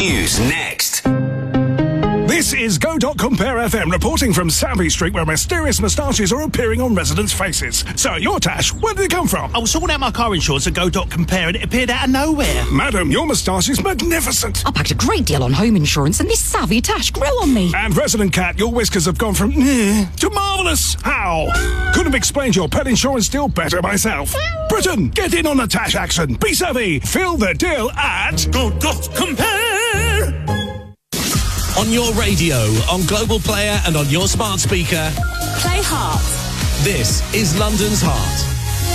News next. This is Go.Compare FM reporting from Savvy Street, where mysterious moustaches are appearing on residents' faces. So, your Tash, where did it come from? I was sorting out my car insurance at Go.Compare and it appeared out of nowhere. Madam, your moustache is magnificent. I packed a great deal on home insurance and this savvy Tash grew on me. And resident cat, your whiskers have gone from to marvellous. How? Couldn't have explained your pet insurance deal better myself. Britain, get in on the Tash action. Be savvy. Fill the deal at Go.Compare. On your radio, on Global Player and on your smart speaker. Play Heart. This is London's Heart.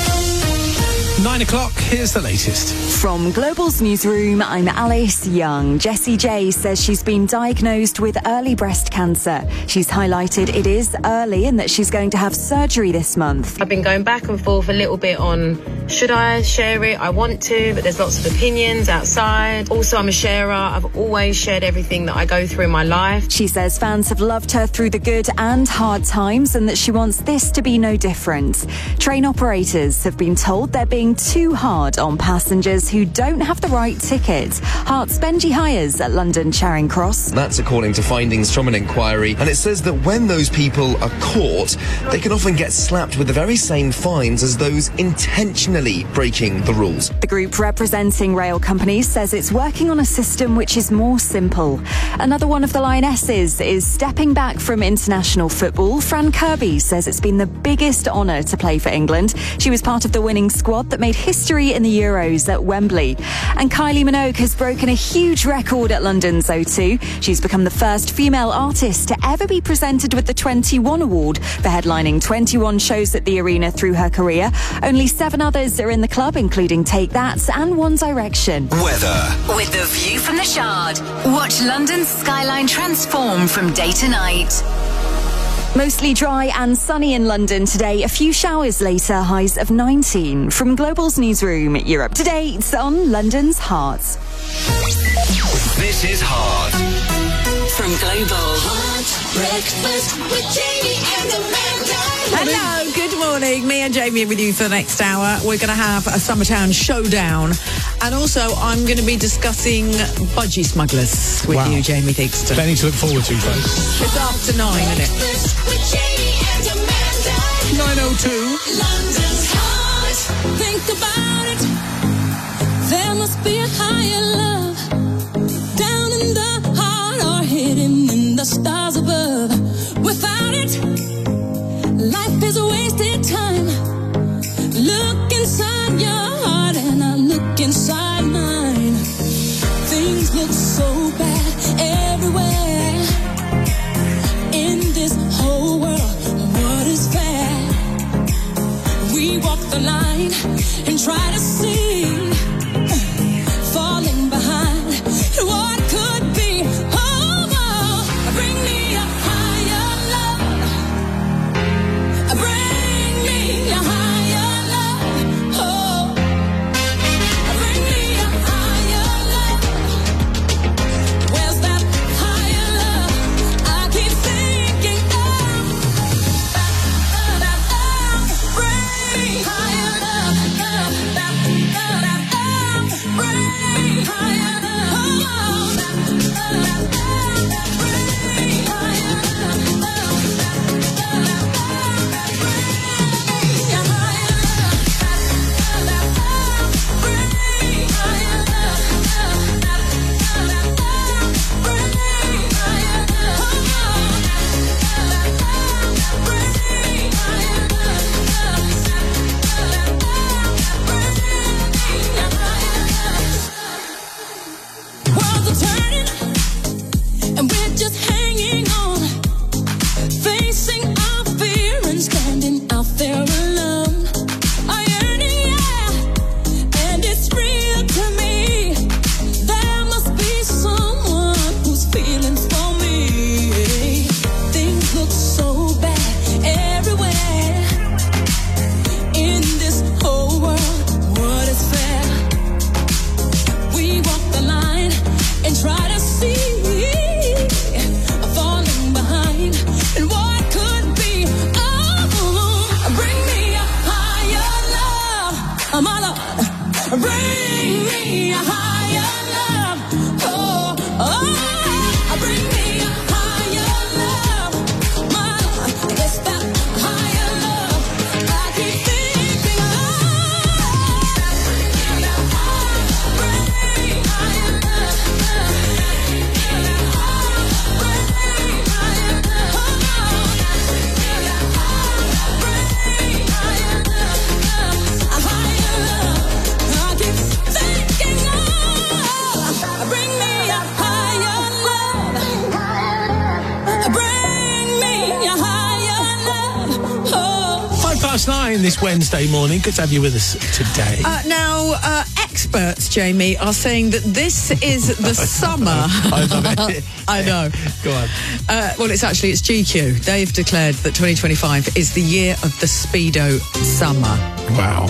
9 o'clock, here's the latest. From Global's newsroom, I'm Alice Young. Jessie J says she's been diagnosed with early breast cancer. She's highlighted it is early and that she's going to have surgery this month. I've been going back and forth a little bit on should I share it? I want to, but there's lots of opinions outside. Also, I'm a sharer. I've always shared everything that I go through in my life. She says fans have loved her through the good and hard times and that she wants this to be no different. Train operators have been told they're being too hard on passengers who don't have the right ticket. Heart's Benji Hires at London Charing Cross. That's according to findings from an inquiry, and it says that when those people are caught, they can often get slapped with the very same fines as those intentionally breaking the rules. The group representing rail companies says it's working on a system which is more simple. Another one of the Lionesses is stepping back from international football. Fran Kirby says it's been the biggest honour to play for England. She was part of the winning squad that made history in the Euros at Wembley. And Kylie Minogue has broken a huge record at London's O2. She's become the first female artist to ever be presented with the 21 Award for headlining 21 shows at the arena through her career. Only 7 others are in the club, including Take That and One Direction. Weather. With the view from the Shard, watch London's skyline transform from day to night. Mostly dry and sunny in London today. A few showers later, highs of 19. From Global's newsroom, you're up to date on London's Heart. This is Heart. From Global. Hot breakfast with Jamie and Amanda. Hello, good morning. Me and Jamie are with you for the next hour. We're going to have a Summertown showdown. And also, I'm going to be discussing budgie smugglers with you, Jamie Theakston. Plenty to look forward to, folks. It's after 9, isn't it? With Jamie and Amanda. 9:02. London's Heart. Think about it. There must be a higher love down in the heart or hidden in the stars above. Without it, life is a wasted time. Look inside your heart and I look inside mine. Things look so bad everywhere. In this whole world, what is fair? We walk the line and try to see, falling behind what could be. Oh, bring me a higher love. Bring me a higher love. Oh, bring me a higher love. Where's that higher love? I keep thinking of. Bring higher love. Bring higher worlds are turning, and we're just hanging on, facing our fear and standing out there alone. I yearning, yeah, and it's real to me. There must be someone who's feeling for me. Things look so bad everywhere. In this whole world, what is fair? We walk the line and try to higher love. Bring me a higher love. Oh. 9:05 this Wednesday morning. Good to have you with us today. Now, experts, Jamie, are saying that this is the summer. I love it. I know. Go on. Well, it's GQ. They've declared that 2025 is the year of the Speedo summer. Wow.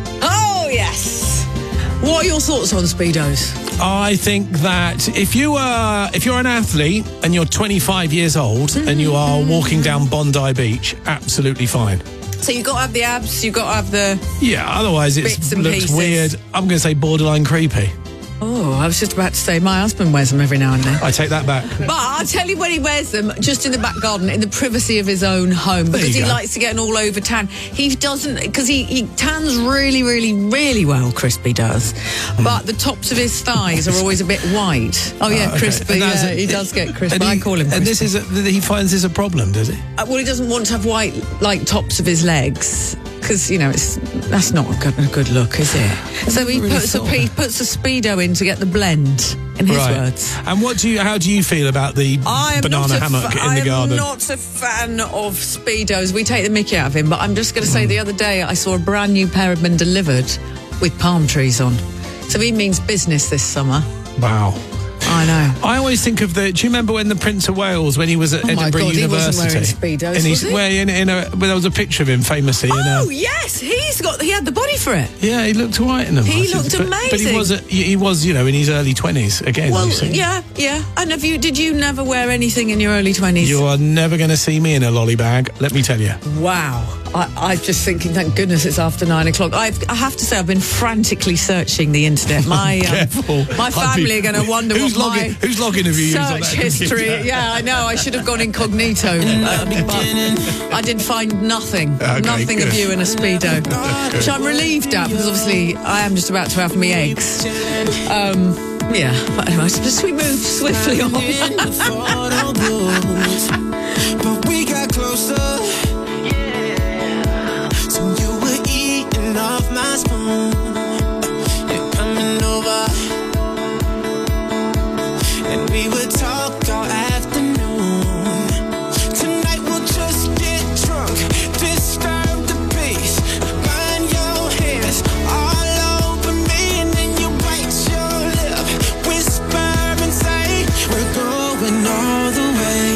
Oh, yes. What are your thoughts on Speedos? I think that if you're an athlete and you're 25 years old and you are walking down Bondi Beach, absolutely fine. So you've got to have the abs, you've got to have the... Yeah, otherwise it bits and looks pieces. weird. I'm going to say borderline creepy. Oh, I was just about to say my husband wears them every now and then. I take that back. But I'll tell you when he wears them, just in the back garden, in the privacy of his own home, because he likes to get an all-over tan. He doesn't, because he tans really, really, really well, Crispy does. But the tops of his thighs are always a bit white. Oh, yeah, okay. Crispy, yeah, he does get crispy. I call him And Crispy. he finds this a problem, does he? Well, he doesn't want to have white, like, tops of his legs. Because, you know, that's not a good look, is it? So he puts a Speedo in to get the blend, in his words. And how do you feel about the banana hammock in the garden? I am not a fan of Speedos. We take the mickey out of him, but I'm just going to say the other day I saw a brand new pair of them delivered with palm trees on. So he means business this summer. Wow. I know. I always think of do you remember when the Prince of Wales, when he was at Edinburgh God, University? He wasn't wearing Speedos, and was he? There was a picture of him famously. Yes, he had the body for it. Yeah, he looked all right in them. He looked amazing. But he was, in his early 20s again. Well, yeah. And did you never wear anything in your early 20s? You are never going to see me in a lolly bag, let me tell you. Wow. I'm just thinking, thank goodness it's after 9 o'clock. I have to say, I've been frantically searching the internet. My family are going to wonder whose login have you used on that search history. computer? Yeah, I know. I should have gone incognito. But I did find nothing. Okay, nothing good. of you in a Speedo. Which I'm relieved at, because obviously I am just about to have me eggs. Yeah, but anyway, just we move swiftly on. But we got closer. So you were eating off my spoon. You're coming over. And we would talk all afternoon. Tonight we'll just get drunk, disturb the peace. Burn your hands all over me, and then you bite your lip, whisper and say, we're going all the way.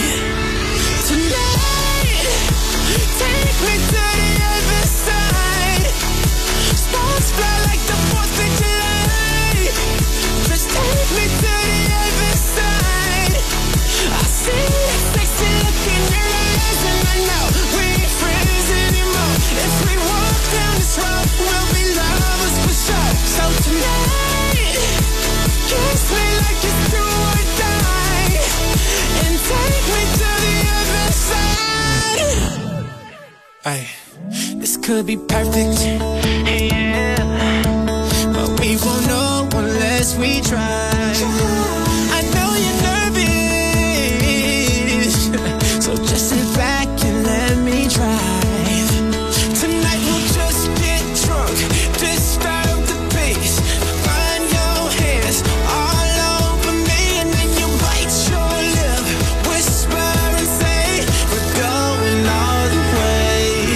Tonight, take me to the other side. Sparks fly like the 4th of July. Just take me to the other side. I see that sexy look in your eyes, and I know we ain't friends anymore. If we walk down this road, we'll be lovers for sure. So tonight, kiss me like it's do or die, and take me to the other side. Hey, this could be perfect, yeah, but we won't know unless we try. I know you're nervous, so just sit back and let me drive. Tonight we'll just get drunk, disturb the peace. Burn your hands all over me, and then you bite your lip, whisper and say, we're going all the way.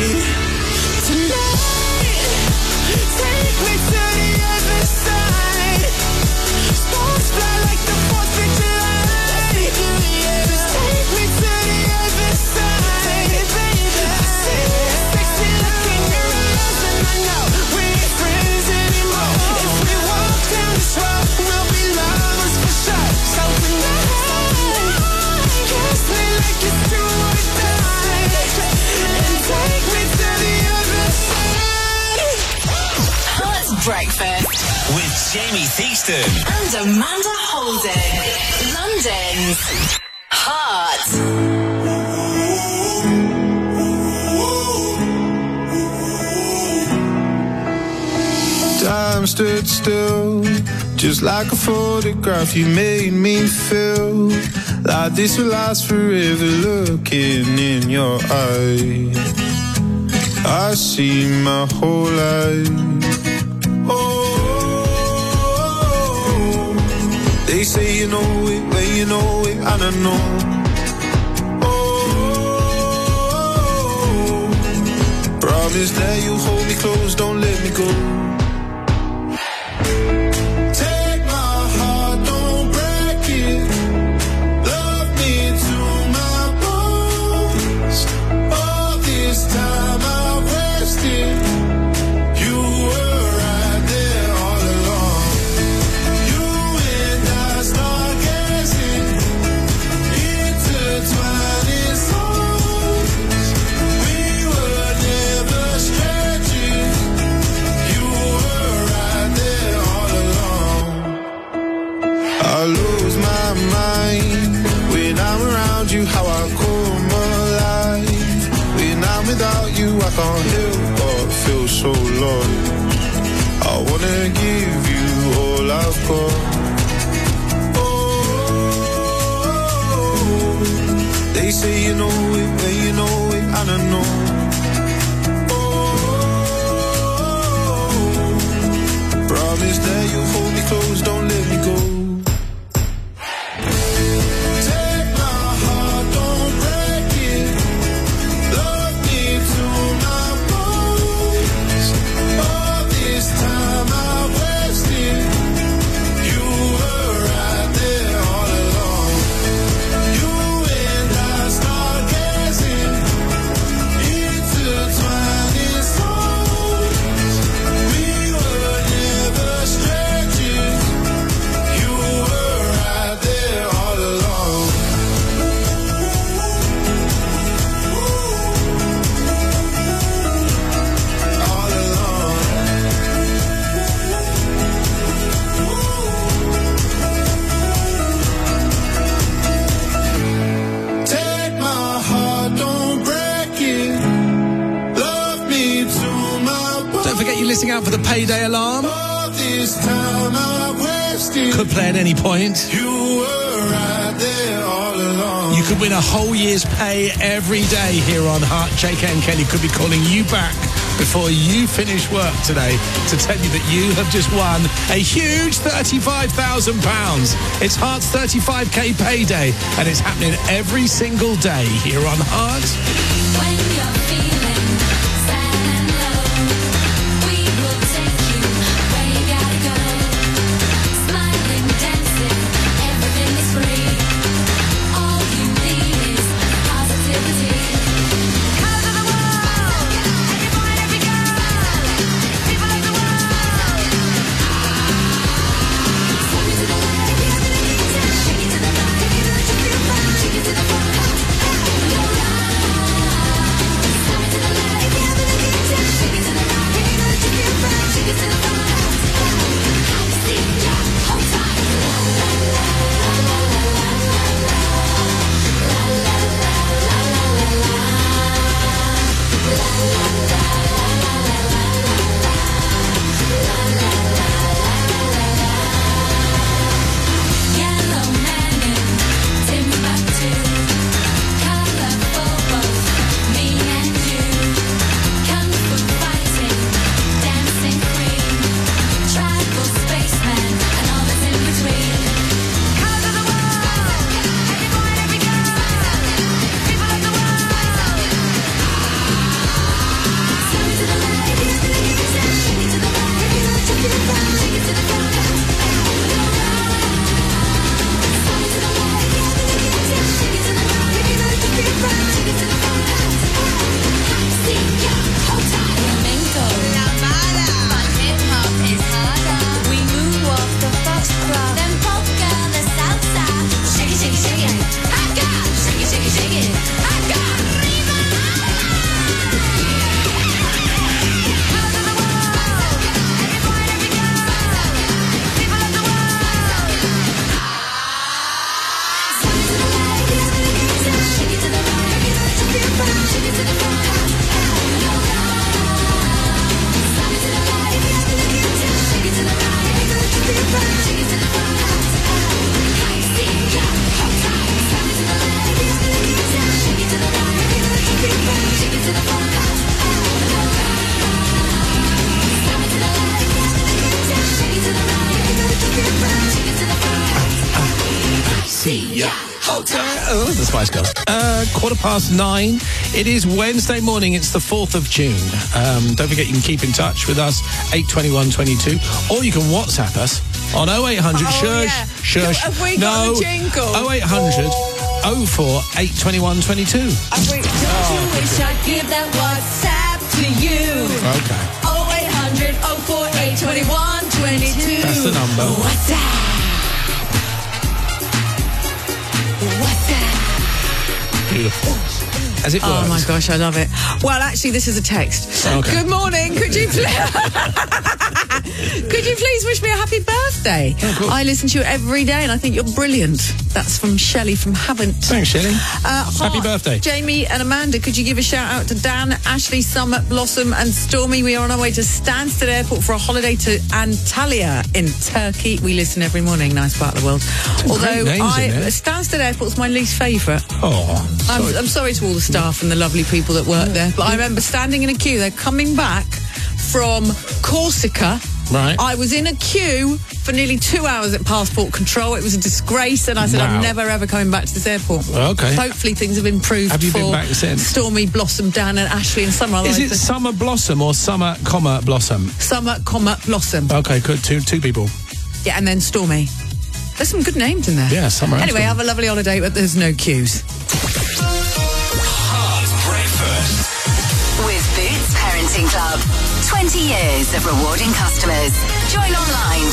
Tonight, take me to the other side. Sparks fly like the 4th of July. Just take me to the other side, baby. I see that sexy look in your eyes, and I know we ain't friends anymore. If we walk down this road, we'll be lovers for sure. So tonight, kiss me like it's do or die, and take me to the other side. Hot Breakfast With Jamie Theakston. and Amanda Holden. London's Hot. Time stood still, just like a photograph. You made me feel like this will last forever. Looking in your eyes, I see my whole life. Oh, they say say you know it, when you know it, and I know. Oh, promise that you hold me close, don't let me go. Take my heart, don't break it. Love me to my bones. All this time I wasted. You were right there all along. You and I start gazing, intertwining souls. We were never strangers. You were right there all along. I lose my mind when I'm around you, how I come alive. When I'm without you, I can't help but feel so lost. I wanna give you all I've got. Oh, they say you know it, when you know it, and I know. Oh, promise that you'll hold me close, don't let me go. Take my heart, don't break it. Love me to my bones. All this time I wasted. You were right there all along. You and I start gazing, intertwining souls. We were never strangers. You were right there all along. All along. Take my heart, don't break it. Love me to my bones. Don't forget you're listening out for the payday alarm. All this time I wasted. Could play at any point. You were right there all along. You could win a whole year's pay every day here on Heart. JK and Kelly could be calling you back before you finish work today to tell you that you have just won a huge £35,000. It's Heart's 35k payday, and it's happening every single day here on Heart. When you're feeling sad and low, we will take you where you gotta go. Smiling, dancing, everything is free. All you need is positivity. Colors of the world, every boy and every girl, people of the world. Swing it to the left, shake it to the right, shake it to the front. Yellow man in Timbuktu, colourful both me and you. Kung fu fighting, dancing queen, tribal spaceman, and all that's in between. Colors of the world, every boy and every girl, people of the world. Swing it to the left, shake it to the right, shake it to the front, shake it to the front. Swing it to the left, shake it to the right, shake it to the front. See ya, hold tight. Flamenco, la mala, but hip hop is harder. We moonwalk the foxtrot, then polka the salsa. Shake it, shake it, shake it. I got shake it, shake it, shake it. I got Riva. Colors of the world, every boy and every girl, people of the world. Swing it to the left, shake it to the right, shake it to the front, shake it to the front. Swing it to the left, shake it to the right, shake it to the front, shake it to the front. See ya, hold tight. Swing it to the left, shake it to the right, shake it to the front, shake it to the front. Swing it to the left, shake it to the right, shake it to the front, shake it to the front. Oh, the Spice Girls. 9:15. It is Wednesday morning. It's the 4th of June. Don't forget you can keep in touch with us, 82122, or you can WhatsApp us on 0800 shush. Have we got a jingle? 0800 04 82122. Wish I'd give that WhatsApp to you. Okay. 0800 04 82122. That's the number. WhatsApp. Beautiful. As it works. Oh my gosh, I love it. Well, actually, this is a text. Okay. Good morning. Could you please wish me a happy birthday? Oh, cool. I listen to you every day, and I think you're brilliant. That's from Shelley from Havant. Thanks, Shelley. Happy birthday. Jamie and Amanda, could you give a shout out to Dan, Ashley, Summer, Blossom, and Stormy? We are on our way to Stansted Airport for a holiday to Antalya in Turkey. We listen every morning. Nice part of the world. Although Stansted Airport's my least favourite. Oh, I'm sorry to all the staff and the lovely people that work there, but I remember standing in a queue. They're coming back from Corsica. Right. I was in a queue for nearly 2 hours at passport control. It was a disgrace, and I said, I'm never ever coming back to this airport. Okay. Hopefully things have improved. Have you for been back since? Stormy, Blossom, Dan, and Ashley, and Summer. Is it Summer Blossom or Summer, Blossom? Summer, Blossom. Okay, good. Two people. Yeah, and then Stormy. There's some good names in there. Yeah, Summer. Anyway, have a lovely holiday, but there's no queues. Hard breakfast. With Boots Parenting Club. 20 years of rewarding customers. Join online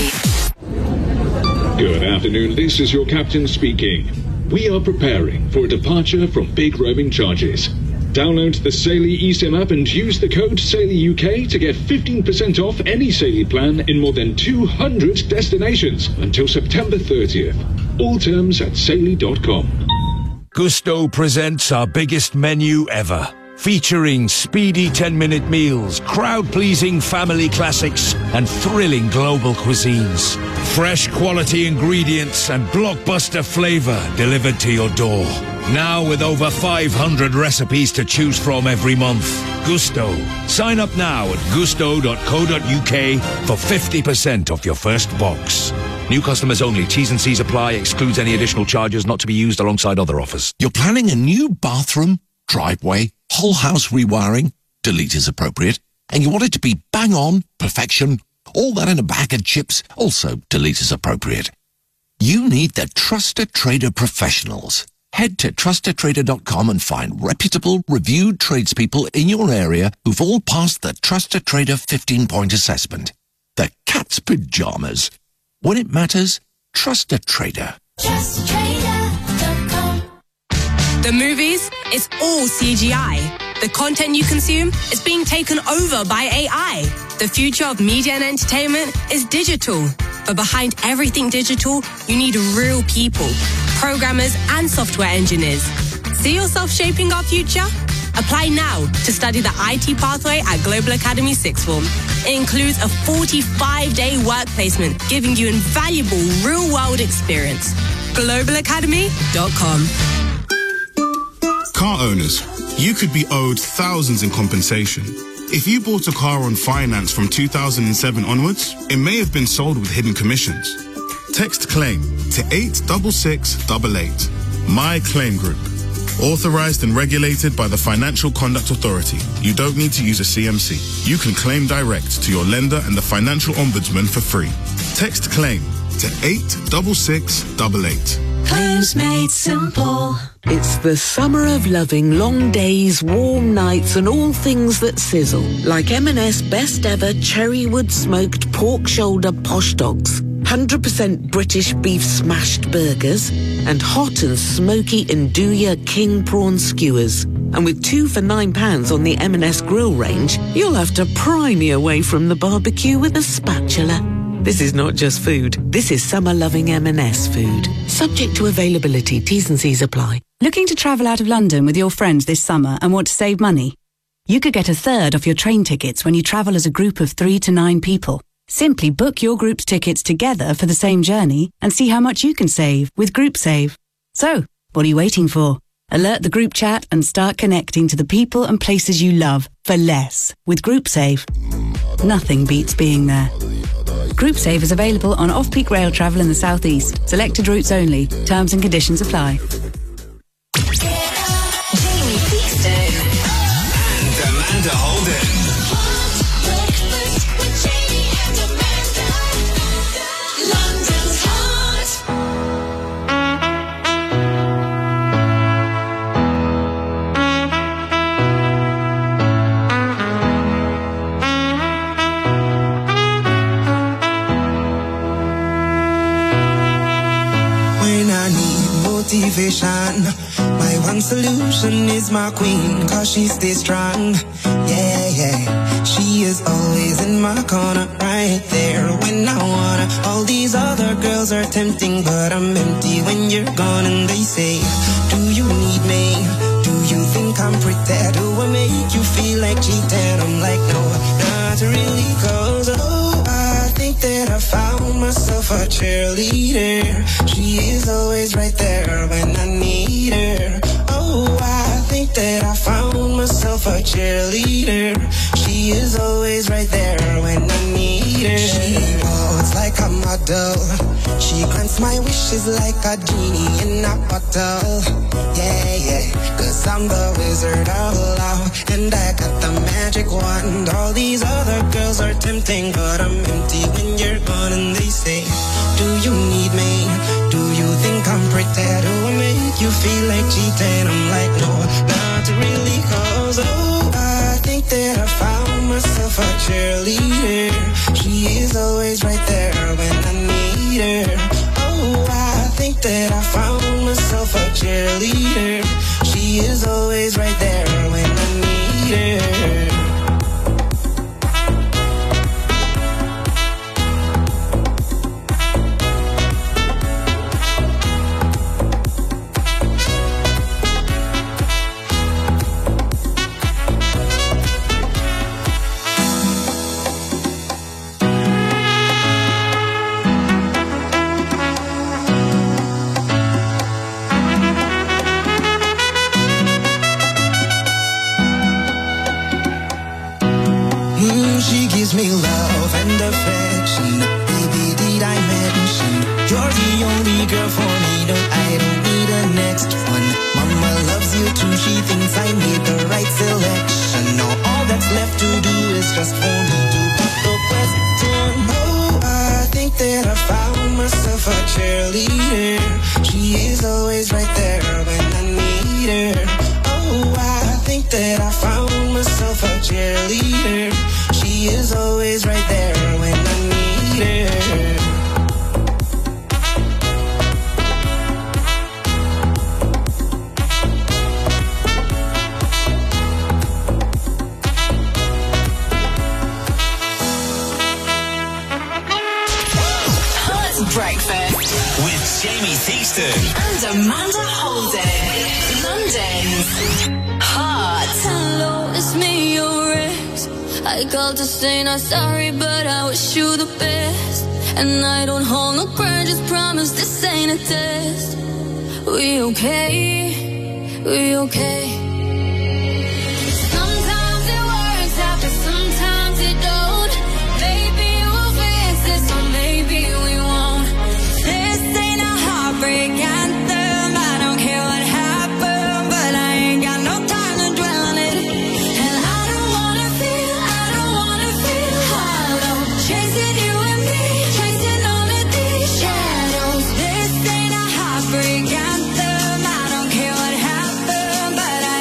today. Good afternoon, this is your captain speaking. We are preparing for a departure from big roaming charges. Download the Saily eSIM app and use the code SAILYUK to get 15% off any Saily plan in more than 200 destinations until September 30th. All terms at Saily.com. Gusto presents our biggest menu ever. Featuring speedy 10-minute meals, crowd-pleasing family classics, and thrilling global cuisines. Fresh quality ingredients and blockbuster flavor delivered to your door. Now with over 500 recipes to choose from every month. Gusto. Sign up now at gusto.co.uk for 50% off your first box. New customers only. T's and C's apply. Excludes any additional charges not to be used alongside other offers. You're planning a new bathroom, driveway, whole house rewiring, delete is appropriate, and you want it to be bang on, perfection, all that in a bag of chips, also delete is appropriate. You need the Trusted Trader professionals. Head to trustedtrader.com and find reputable, reviewed tradespeople in your area who've all passed the Trusted Trader 15-point assessment. The cat's pajamas. When it matters, trust a trader. TrustedTrader.com. The movies, it's all CGI. The content you consume is being taken over by AI. The future of media and entertainment is digital. But behind everything digital, you need real people, programmers and software engineers. See yourself shaping our future? Apply now to study the IT pathway at Global Academy Sixth Form. It includes a 45-day work placement, giving you invaluable real-world experience. GlobalAcademy.com. Car owners, you could be owed thousands in compensation. If you bought a car on finance from 2007 onwards, it may have been sold with hidden commissions. Text CLAIM to 86688. My Claim Group. Authorized and regulated by the Financial Conduct Authority. You don't need to use a CMC. You can claim direct to your lender and the Financial Ombudsman for free. Text CLAIM to 86688. Claims made simple. It's the summer of loving long days, warm nights, and all things that sizzle. Like M&S best ever cherrywood smoked pork shoulder posh dogs, 100% British beef smashed burgers, and hot and smoky Nduja king prawn skewers. And with 2 for £9 on the M&S grill range, you'll have to pry me away from the barbecue with a spatula. This is not just food. This is summer-loving M&S food. Subject to availability. T's and C's apply. Looking to travel out of London with your friends this summer and want to save money? You could get a third off your train tickets when you travel as a group of 3 to 9 people. Simply book your group's tickets together for the same journey and see how much you can save with GroupSave. So, what are you waiting for? Alert the group chat and start connecting to the people and places you love for less with GroupSave. Nothing beats being there. Group Save is available on off-peak rail travel in the southeast. Selected routes only. Terms and conditions apply. Jamie Theakston and Amanda Holden. Motivation. My one solution is my queen, cause she stays strong. Yeah, yeah. She is always in my corner, right there when I wanna. All these other girls are tempting, but I'm empty when you're gone. And they say, do you need me? Do you think I'm pretty? Do I make you feel like cheating? I'm like, no, not really, cause I think that I found myself a cheerleader. She is always right there when I need her. Oh, I think that I found myself a cheerleader. She is always right there when I need her. She walks like a model. She grants my wishes like a genie in a bottle. Yeah, yeah, cause I'm the wizard of love, and I got the magic wand. All these other girls are tempting, but I'm empty when you're gone. And they say, do you need me? Do you think I'm pretty? Do I make you feel like cheating? I'm like, no, not really, cause I think that I found myself a cheerleader. She is always right there when I need her. Oh, I think that I found myself a cheerleader. She is always right there when I need her. She gives me love and affection. Baby, did I mention you're the only girl for me? No, I don't need a next one. Mama loves you too. She thinks I made the right selection. Now all that's left to do is just for me to put the question. Oh, I think that I found myself a cheerleader. She is always right there when I need her. Oh, I think that I found myself a cheerleader. She is always right there when I need her. Hot Breakfast with Jamie Theakston and Amanda Holden. London's Hot. Hello, it's me, your ex. I called to say not sorry, but I wish you the best. And I don't hold no grudges, promise this ain't a test. We okay, we okay. Sometimes it works out, but sometimes it don't. Maybe we'll fix this, or maybe we won't. This ain't a heartbreak anthem. I don't care what happened, but I ain't got no time to dwell on it. And I don't wanna feel hollow, chasing you and me, chasing all of these shadows. This ain't a heartbreak anthem. I don't care what happened, but I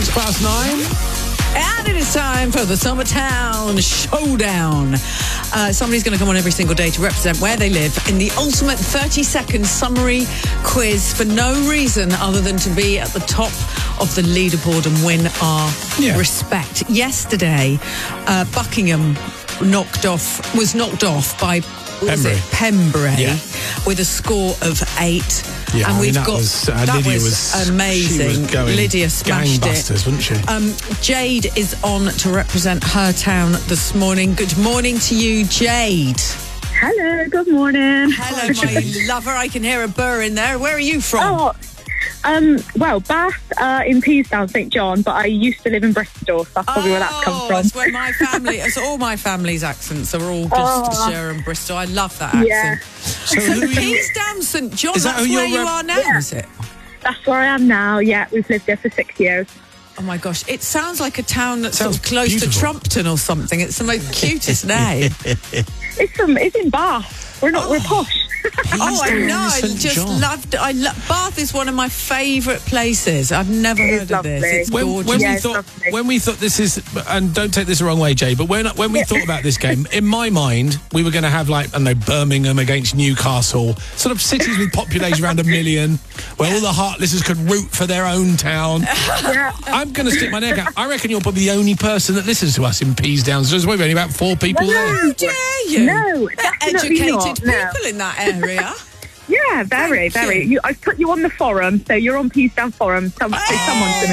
9:06. And it is time for the Summertown Showdown. Somebody's going to come on every single day to represent where they live in the ultimate 30-second summary quiz for no reason other than to be at the top of the leaderboard and win our respect. Yesterday, Buckingham was knocked off by Pembrey with a score of 8. Yeah, and Lydia was amazing. She was going Lydia smashed gangbusters, wasn't she? Jade is on to represent her town this morning. Good morning to you, Jade. Hello, good morning. Hello, my lover. I can hear a burr in there. Where are you from? Well, Bath in Peasdown, St John, but I used to live in Bristol, so that's probably where that's come from. That's where my family, all my family's accents are all Gloucestershire and Bristol. I love that accent. Yeah. So Peasdown, St John, that's where you are now, is it? That's where I am now, yeah. We've lived there for 6 years. Oh my gosh, it sounds like a town that's sort of close to Trumpton or something. It's the most cutest name. It's in Bath. We're posh. I know. I just loved it. Bath is one of my favourite places. I've never heard of this. It's gorgeous. When we thought this is, and don't take this the wrong way, Jay, but when we thought about this game, in my mind, we were going to have Birmingham against Newcastle, sort of cities with population around 1 million, where all the heartlessers could root for their own town. I'm going to stick my neck out. I reckon you're probably the only person that listens to us in Peasdown. So there's only about 4 people there. How dare you? No, educated people in that area. Yeah, very. I've put you on the forum, so you're on Peasdown Forum. Someone's going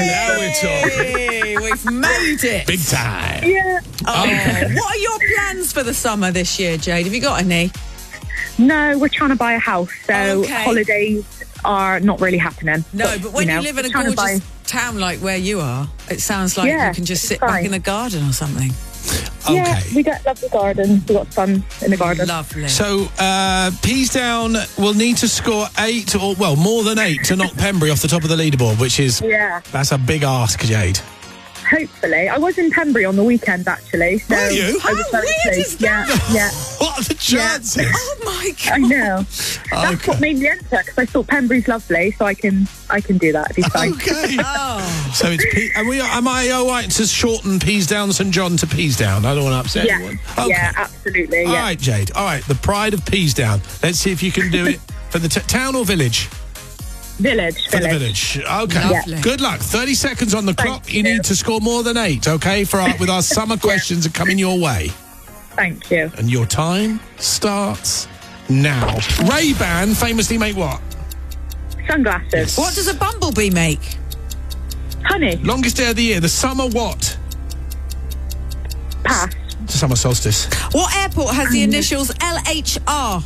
to we've made it. Big time. Yeah. What are your plans for the summer this year, Jade? Have you got any? No, we're trying to buy a house, so holidays are not really happening. No, but when you live in a gorgeous town like where you are, it sounds like you can just sit back in the garden or something. Yeah, we got lovely garden. We got sun in the garden. Lovely. So, Peasdown will need to score 8 or, more than 8 to knock Pembrey off the top of the leaderboard, which is, that's a big ask, Jade. Hopefully. I was in Pembrey on the weekend, actually. So were you? How weird is that? Yeah. What are the chances? Yeah. Oh, my God. I know. That's what made me enter, because I thought Pembrey's lovely, so I can do that. It'd be fine. Okay. So it's am I all right to shorten Peasdown St John to Peasdown? I don't want to upset anyone. Okay. Yeah, absolutely. All right, Jade. All right, the pride of Peasdown. Let's see if you can do it for the town or village. Village. For the village. Okay. Yeah. Good luck. 30 seconds on the clock. You need to score more than 8, okay? With our summer questions are coming your way. Thank you. And your time starts now. Ray-Ban famously make what? Sunglasses. Yes. What does a bumblebee make? Honey. Longest day of the year. The summer what? Pass. The summer solstice. What airport has the initials LHR?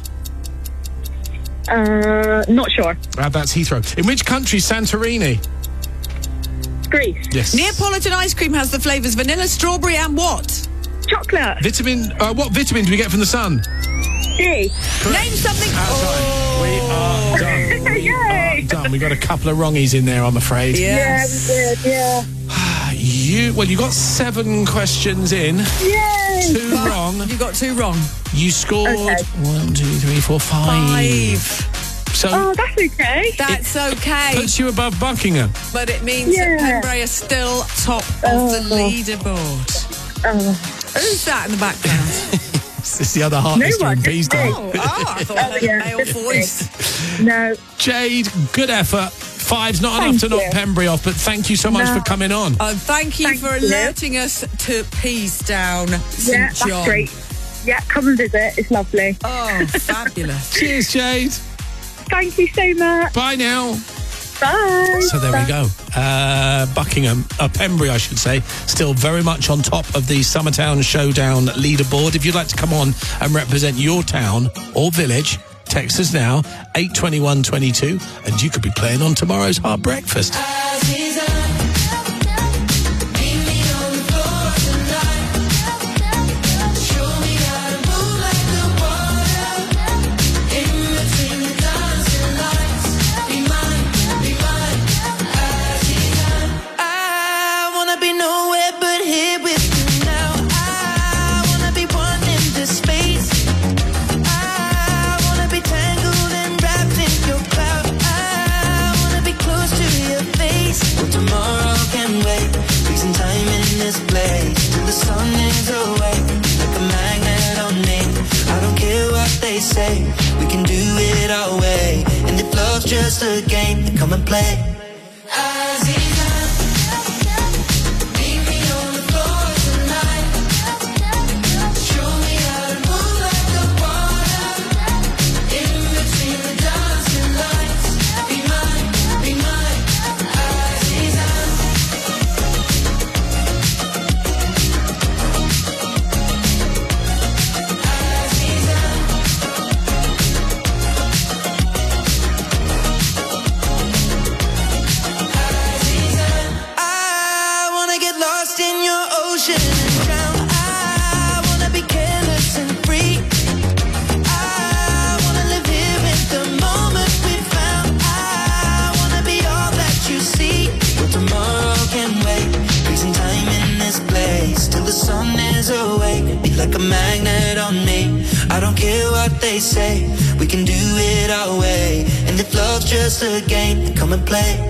Not sure. That's Heathrow. In which country Santorini? Greece. Yes. Neapolitan ice cream has the flavours vanilla, strawberry and what? Chocolate. Vitamin. What vitamin do we get from the sun? D. Name something. We are done. We are done. We got a couple of wrongies in there, I'm afraid. Yes. Yeah, we did. Yeah. You got 7 questions in. Yay! 2 wrong. You got 2 wrong. You scored 1, 2, 3, 4, 5. So that's okay. That's okay. Puts you above Buckingham. But it means that Pembrey are still top of the leaderboard. Who's that in the background? It's the other heartless in Peasdown. I thought I heard a male voice. No. Jade, good effort. 5's not enough to knock Pembrey off, but thank you so much for coming on. Thank you for alerting us to Peasdown, St John. That's great. Yeah, come and visit. It's lovely. Oh, fabulous. Cheers, Jade. Thank you so much. Bye now. Bye. So there we go. Pembrey, I should say, still very much on top of the Summertown Showdown leaderboard. If you'd like to come on and represent your town or village, text us now, 82122, and you could be playing on tomorrow's Hard Breakfast. say we can do it our way. And if love's just a game, then come and play. Like a magnet on me. I don't care what they say, we can do it our way. And if love's just a game, then come and play.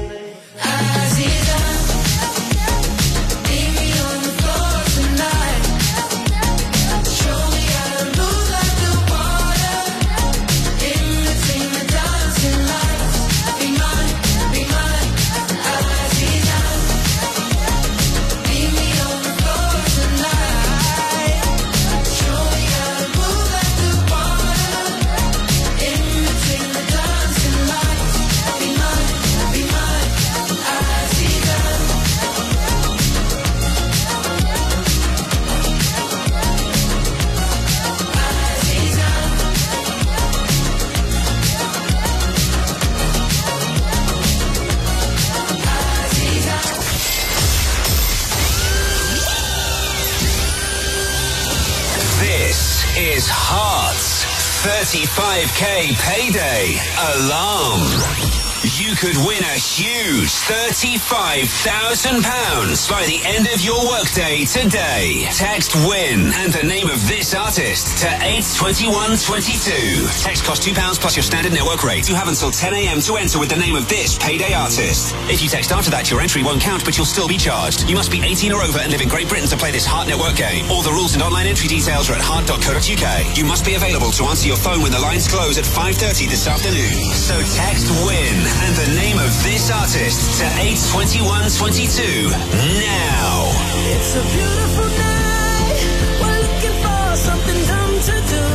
Is Heart's 35k payday alarm. You could win a huge £35,000 by the end of your workday today. Text WIN and the name of this artist to 82122. Text costs £2 plus your standard network rate. You have until 10 a.m. to enter with the name of this payday artist. If you text after that, your entry won't count, but you'll still be charged. You must be 18 or over and live in Great Britain to play this Heart Network game. All the rules and online entry details are at heart.co.uk. You must be available to answer your phone when the lines close at 5:30 this afternoon. So text WIN and the name of this artist to 82122 now. It's a beautiful night. We're looking for something dumb to do.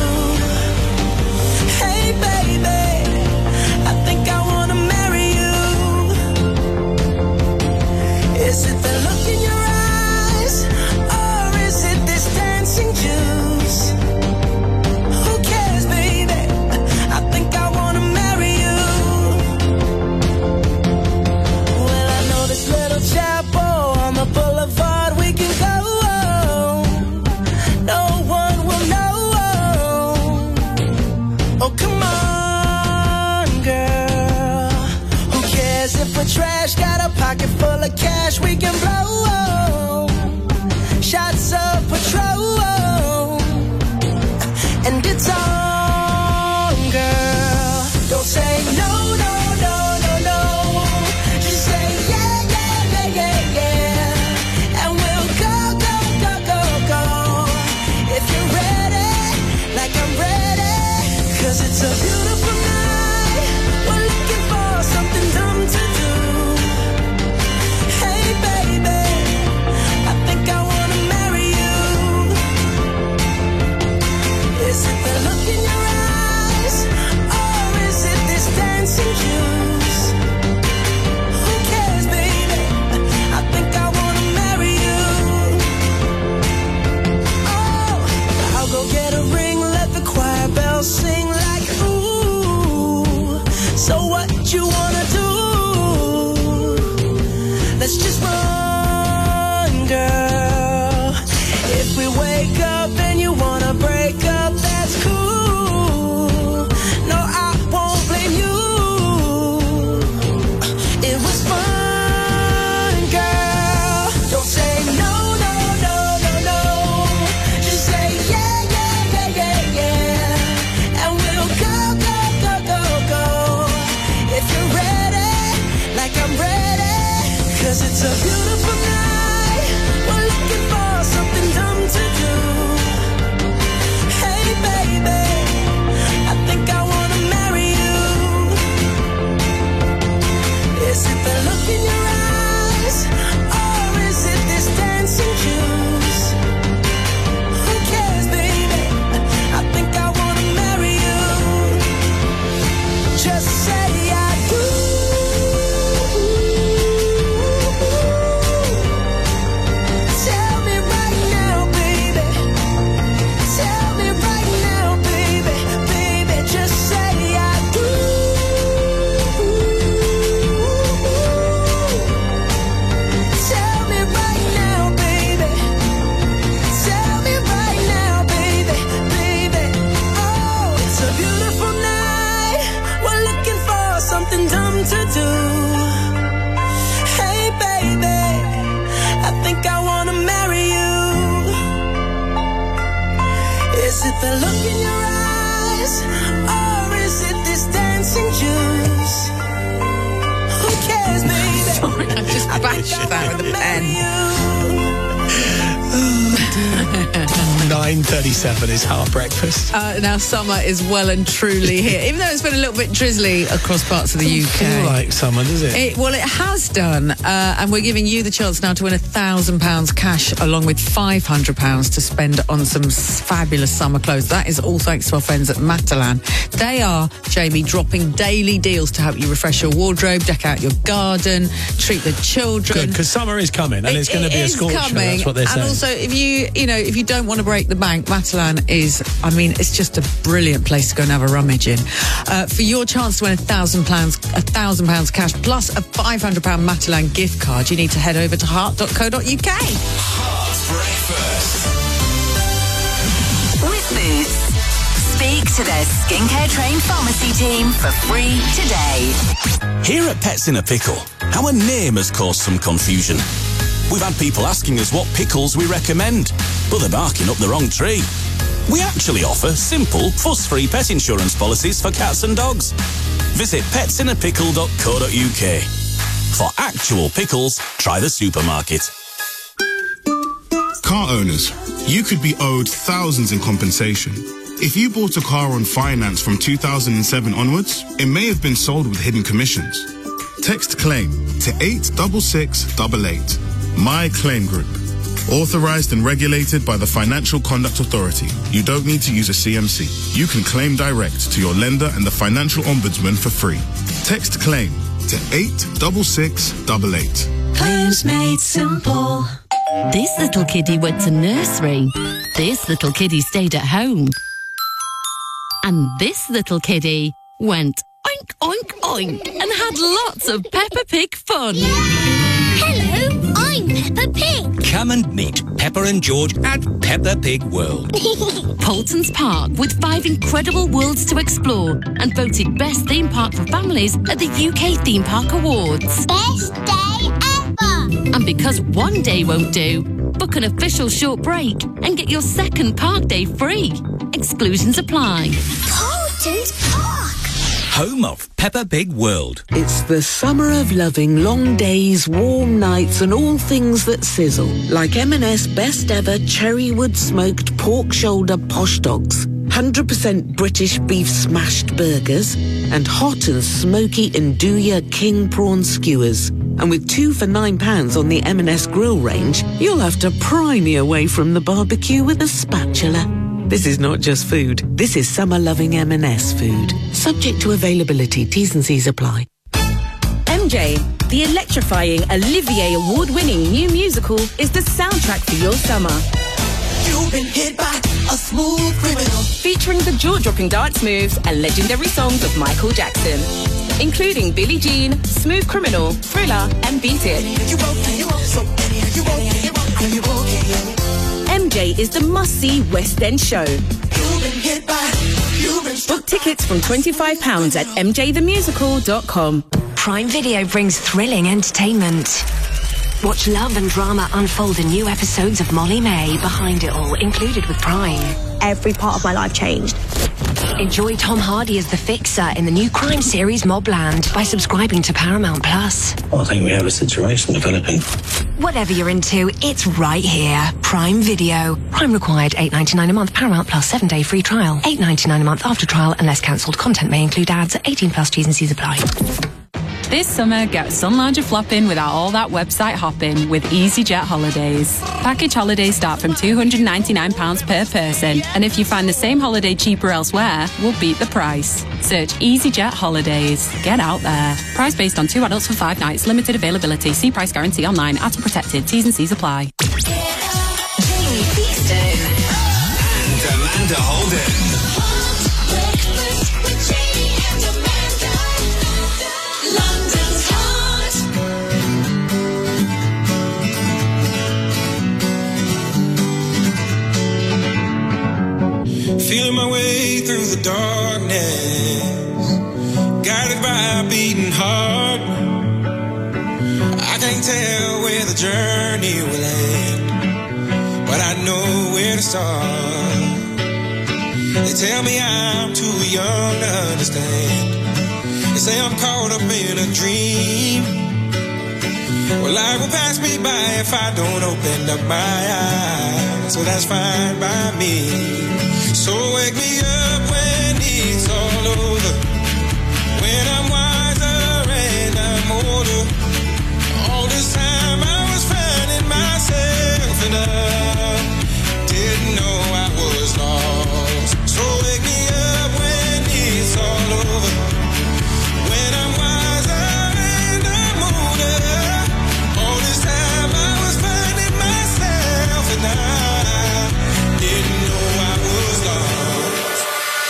Hey baby, I think I wanna marry you. Is it the look in your eyes, or is it this dancing juice? Who cares, baby? I think I wanna marry you. Well, I know this little chapel on the boulevard we can go. No one will know. Oh, come on, girl. Who cares if we're trash? Got a pocket full of cash we can blow. Shots of Patrol, and it's on, girl. Don't say no, no, no, no, no. Just say yeah, yeah, yeah, yeah, yeah. And we'll go, go, go, go, go. If you're ready, like I'm ready. 'Cause it's a beautiful night. We're looking for something dumb to do. Hey baby, I think I wanna marry you. Is it the look in your eyes, or is it this dancing juice? Who cares, baby? I think I wanna marry you. Oh, I'll go get a ring, let the choir bells sing like ooh. Is it the look in your eyes, or is it this dancing juice? Who cares, baby? Sorry, I just bashed that with a pen. 9:37 is Heart Breakfast. Now summer is well and truly here, even though it's been a little bit drizzly across parts of the UK. Feel like summer, does it? Well, it has done, and we're giving you the chance now to win £1,000 cash, along with £500 to spend on some fabulous summer clothes. That is all thanks to our friends at Matalan. They are, Jamie, dropping daily deals to help you refresh your wardrobe, deck out your garden, treat the children. Good, because summer is coming, and it's going to be a scorcher. That's what they're saying. And also, if you don't want to break the bank, Matalan is, it's just a brilliant place to go and have a rummage in. For your chance to win £1,000 cash plus a £500 Matalan gift card, you need to head over to heart.co.uk. Heart Breakfast. With Boots. Speak to their skincare trained pharmacy team for free today. Here at Pets in a Pickle, our name has caused some confusion. We've had people asking us what pickles we recommend, but they're barking up the wrong tree. We actually offer simple, fuss-free pet insurance policies for cats and dogs. Visit petsinnapickle.co.uk. For actual pickles, try the supermarket. Car owners, you could be owed thousands in compensation. If you bought a car on finance from 2007 onwards, it may have been sold with hidden commissions. Text CLAIM to 86688. My Claim Group. Authorized and regulated by the Financial Conduct Authority. You don't need to use a CMC. You can claim direct to your lender and the Financial Ombudsman for free. Text CLAIM to 86688. Claims made simple. This little kiddie went to nursery. This little kiddie stayed at home. And this little kiddie went oink, oink, oink and had lots of Peppa Pig fun. Hello, I'm Peppa Pig. Come and meet Peppa and George at Peppa Pig World. Polton's Park, with 5 incredible worlds to explore and voted best theme park for families at the UK Theme Park Awards. Best day ever. And because one day won't do, book an official short break and get your second park day free. Exclusions apply. Polton's Park. Home of Peppa Pig World. It's the summer of loving long days, warm nights and all things that sizzle. Like M&S best ever Cherrywood smoked pork shoulder posh dogs, 100% British beef smashed burgers, and hot and smoky Nduja king prawn skewers. And with 2 for £9 on the M&S grill range, you'll have to pry me away from the barbecue with a spatula. This is not just food. This is summer-loving M&S food. Subject to availability. T's and C's apply. MJ, the electrifying Olivier Award-winning new musical, is the soundtrack for your summer. You've been hit by a smooth criminal. Featuring the jaw-dropping dance moves and legendary songs of Michael Jackson, including Billie Jean, Smooth Criminal, Thriller, and Beat It. MJ is the must-see West End show. Book tickets from £25 at mjthemusical.com. Prime Video brings thrilling entertainment. Watch love and drama unfold in new episodes of Molly May, Behind It All, included with Prime. Every part of my life changed. Enjoy Tom Hardy as the Fixer in the new crime series Mobland by subscribing to Paramount Plus. I think we have a situation developing. Whatever you're into, it's right here. Prime Video. Prime required $8.99 a month. Paramount Plus 7-day free trial. $8.99 a month after trial unless cancelled. Content may include ads. 18 plus T's and C's apply. This summer, get sun lounger flopping without all that website hopping with EasyJet Holidays. Package holidays start from £299 per person, and if you find the same holiday cheaper elsewhere, we'll beat the price. Search EasyJet Holidays. Get out there. Price based on 2 adults for 5 nights. Limited availability. See price guarantee online. Atom protected. T's and C's apply. Jamie Beeston. And Amanda Holden. Feeling my way through the darkness, guided by a beating heart. I can't tell where the journey will end, but I know where to start. They tell me I'm too young to understand. They say I'm caught up in a dream. Well, life will pass me by if I don't open up my eyes. So that's fine by me. So wake me up when it's all over, when I'm wiser and I'm older. All this time I was finding myself and I didn't know I was lost. So wake me up when it's all over, when I'm wiser and I'm older. All this time I was finding myself and I didn't know I was lost.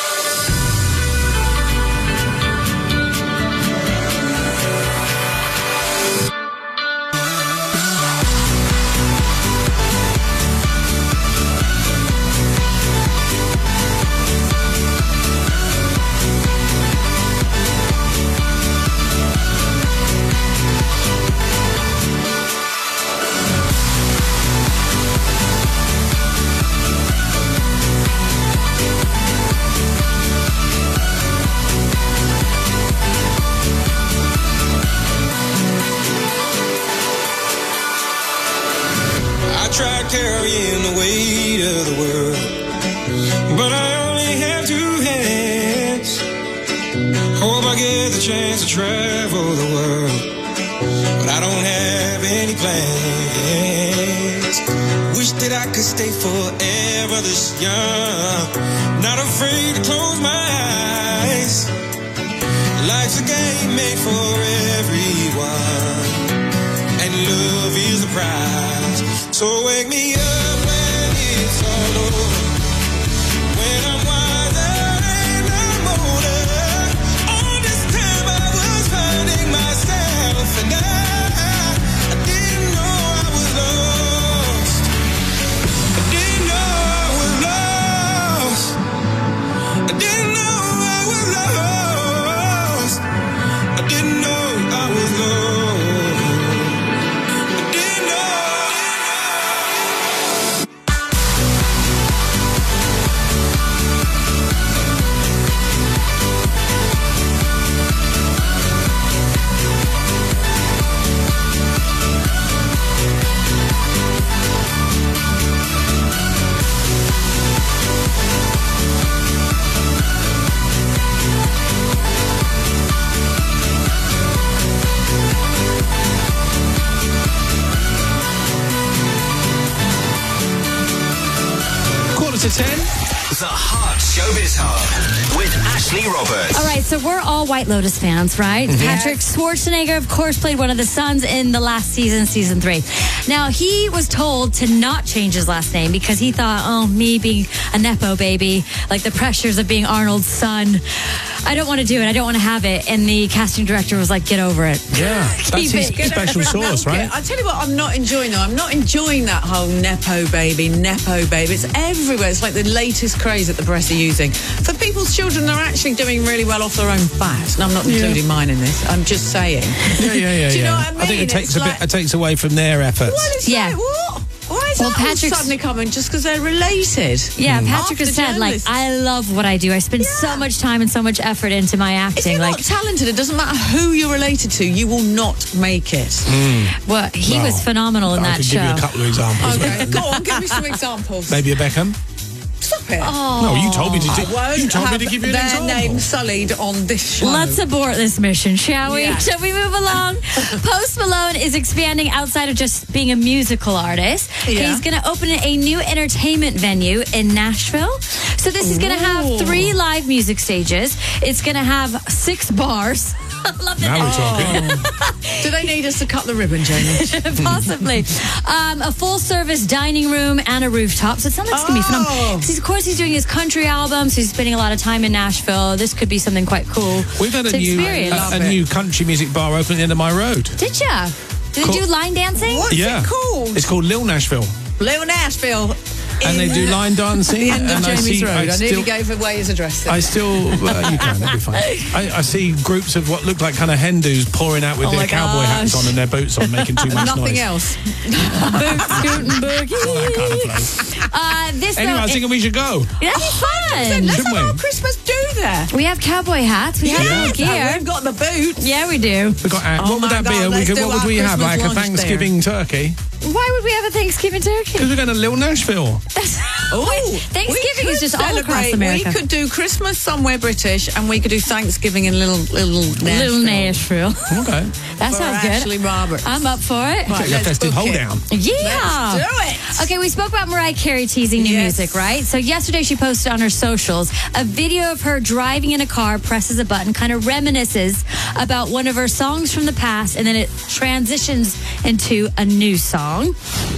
I tried carrying the weight of the world, but I only have two hands. Hope I get the chance to travel the world, but I don't have any plans. Wish that I could stay forever this young, not afraid to close my eyes. Life's a game made for everyone, and love is the prize. So wake me up when it's all over, when I'm wiser and I'm older. All this time I was finding myself and I didn't know I was lost. I didn't know I was lost. I didn't know I was lost. I didn't know I was lost. To 10. The Hot Showbiz Hub with Ashley Roberts. All right, so we're all White Lotus fans, right? Mhm. Patrick Schwarzenegger, of course, played one of the sons in the last season, season 3. Now, he was told to not change his last name because he thought, oh, me being a Nepo baby, like the pressures of being Arnold's son, I don't want to do it. I don't want to have it. And the casting director was like, get over it. Yeah, that's his special sauce, right? I tell you what, I'm not enjoying though. I'm not enjoying that whole Nepo baby. It's everywhere. It's like the latest craze that the press are using. For people's children, they're actually doing really well off their own bat. And I'm not including mine in this. I'm just saying. Yeah. Do you know what I mean? I think it takes it takes away from their efforts. Well, it's like, what? Why is that all suddenly coming just because they're related? Yeah, Patrick has said, like, I love what I do. I spend so much time and so much effort into my acting. If you're not talented, it doesn't matter who you're related to, you will not make it. Well, he was phenomenal in I that could show. give you a couple of examples. Okay, go on, give me some examples. Maybe a Beckham. Stop it. Oh. No, you told me to. You told me to have give you an their example. name sullied on this show. Let's abort this mission, shall we? Yeah. Shall we move along? Post Malone is expanding outside of just being a musical artist. Yeah. He's going to open a new entertainment venue in Nashville. So this is going to have 3 live music stages. It's going to have 6 bars. I love Now we're talking. Do they need us to cut the ribbon, Jamie? Possibly. A full-service dining room and a rooftop. So it sounds like it's going to be phenomenal. 'Cause of course, he's doing his country album, so he's spending a lot of time in Nashville. This could be something quite cool We've had to experience. a new country music bar open at the end of my road. Did ya? Did they do line dancing? What's Yeah. it called? It's called Lil Nashville. Lil Nashville. and they do line dancing. The end of and Jamie's Road. I nearly still, gave away his address. I still, you can, that'd be fine. I see groups of what look like kind of Hindus pouring out with their cowboy hats on and their boots on, making too much Nothing noise. else. Boot, scoot and boogie. All that kind of place. Anyway, I was thinking we should go. That'd be fun. Let's Shouldn't have we? our Christmas do there. We have cowboy hats. We have Yes, gear. we've got the boots. Yeah, we do. We got, Oh what would my that be? God, let's do What would our we have? Christmas Like a lunch Thanksgiving turkey? Why would we have a Thanksgiving turkey? Because we're going to Little Nashville. Thanksgiving is just all across America. We could do Christmas somewhere British, and we could do Thanksgiving in little Nashville. Okay. That sounds good. Ashley Roberts. I'm up for it. Get your festive hold down. Yeah. Let's do it. Okay, we spoke about Mariah Carey teasing new music, right? So yesterday she posted on her socials a video of her driving in a car, presses a button, kind of reminisces about one of her songs from the past, and then it transitions into a new song.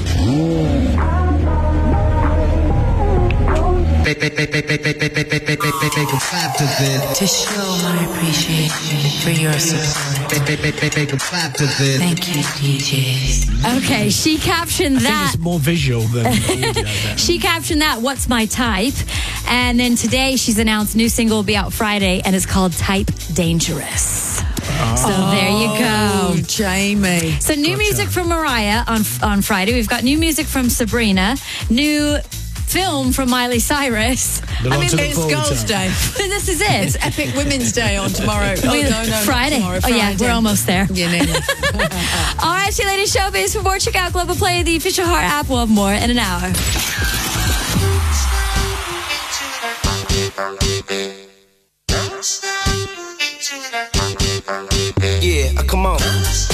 To show my appreciation for your support. Thank you, DJs. Okay, she captioned that. It's more visual than audio. She captioned that, "What's my type?" And then today she's announced new single will be out Friday, and it's called Type Dangerous. So there you go. Jamie. So new music from Mariah on Friday. We've got new music from Sabrina, new film from Miley Cyrus. It's Girls' Day. This is it. It's Epic Women's Day on tomorrow. Friday. Not tomorrow, Oh yeah, we're almost there. Yeah, nearly. All right, see you later, Showbiz. For more, check out Global Play, the official Heart app. We'll have more in an hour. Yeah, come on.